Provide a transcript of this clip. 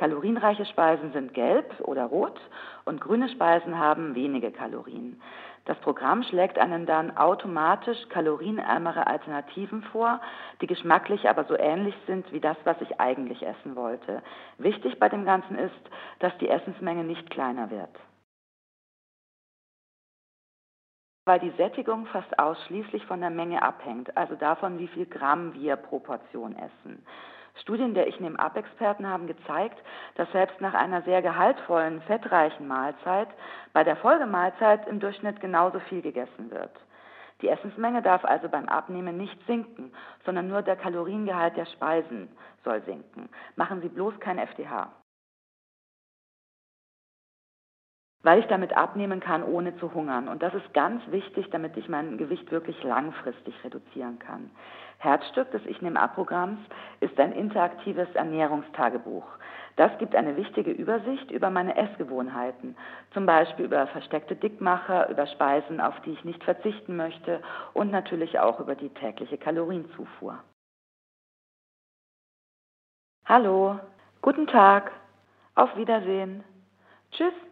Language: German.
Kalorienreiche Speisen sind gelb oder rot und grüne Speisen haben wenige Kalorien. Das Programm schlägt einem dann automatisch kalorienärmere Alternativen vor, die geschmacklich aber so ähnlich sind wie das, was ich eigentlich essen wollte. Wichtig bei dem Ganzen ist, dass die Essensmenge nicht kleiner wird. Weil die Sättigung fast ausschließlich von der Menge abhängt, also davon, wie viel Gramm wir pro Portion essen. Studien der Ich nehm ab-Experten haben gezeigt, dass selbst nach einer sehr gehaltvollen, fettreichen Mahlzeit bei der Folgemahlzeit im Durchschnitt genauso viel gegessen wird. Die Essensmenge darf also beim Abnehmen nicht sinken, sondern nur der Kaloriengehalt der Speisen soll sinken. Machen Sie bloß kein FDH. Weil ich damit abnehmen kann, ohne zu hungern. Und das ist ganz wichtig, damit ich mein Gewicht wirklich langfristig reduzieren kann. Herzstück des Ich nehm ab-Programms ist ein interaktives Ernährungstagebuch. Das gibt eine wichtige Übersicht über meine Essgewohnheiten, zum Beispiel über versteckte Dickmacher, über Speisen, auf die ich nicht verzichten möchte und natürlich auch über die tägliche Kalorienzufuhr. Hallo, guten Tag, auf Wiedersehen. Tschüss.